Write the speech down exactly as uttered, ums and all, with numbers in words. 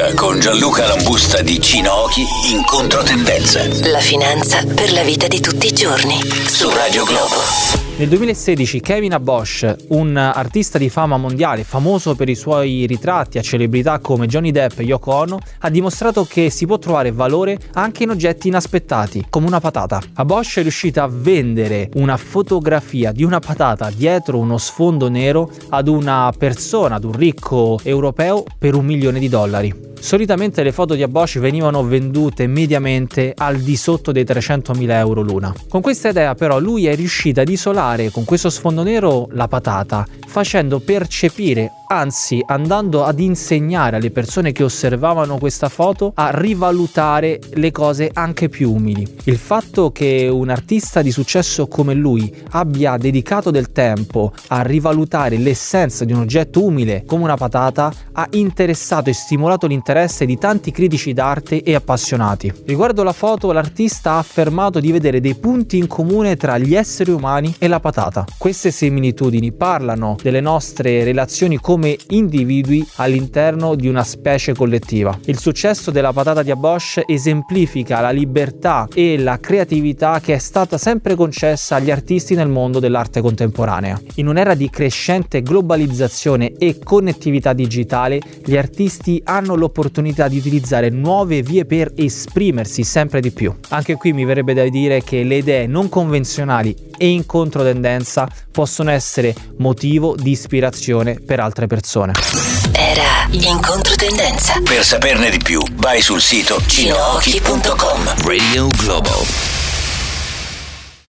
Bosch con Gianluca Lambusta di Cinochi in controtendenza. La finanza per la vita di tutti i giorni su Radio Globo. Nel duemilasedici Kevin Abosch, un artista di fama mondiale famoso per i suoi ritratti a celebrità come Johnny Depp e Yoko Ono, ha dimostrato che si può trovare valore anche in oggetti inaspettati, come una patata. Abosch è riuscita a vendere una fotografia di una patata dietro uno sfondo nero ad una persona, ad un ricco europeo, per un milione di dollari. Solitamente le foto di Abosch venivano vendute mediamente al di sotto dei trecentomila euro l'una. Con questa idea però lui è riuscito ad isolare con questo sfondo nero la patata, facendo percepire, anzi andando ad insegnare alle persone che osservavano questa foto a rivalutare le cose anche più umili. Il fatto che un artista di successo come lui abbia dedicato del tempo a rivalutare l'essenza di un oggetto umile come una patata ha interessato e stimolato l'interesse di tanti critici d'arte e appassionati. Riguardo la foto, l'artista ha affermato di vedere dei punti in comune tra gli esseri umani e la patata. Queste similitudini parlano delle nostre relazioni come individui all'interno di una specie collettiva. Il successo della patata di Abosch esemplifica la libertà e la creatività che è stata sempre concessa agli artisti nel mondo dell'arte contemporanea. In un'era di crescente globalizzazione e connettività digitale, gli artisti hanno l'opportunità di utilizzare nuove vie per esprimersi sempre di più. Anche qui mi verrebbe da dire che le idee non convenzionali e in controtendenza possono essere motivo di ispirazione per altre persone. Era in controtendenza. Per saperne di più, vai sul sito cinochi punto com. Radio Globo.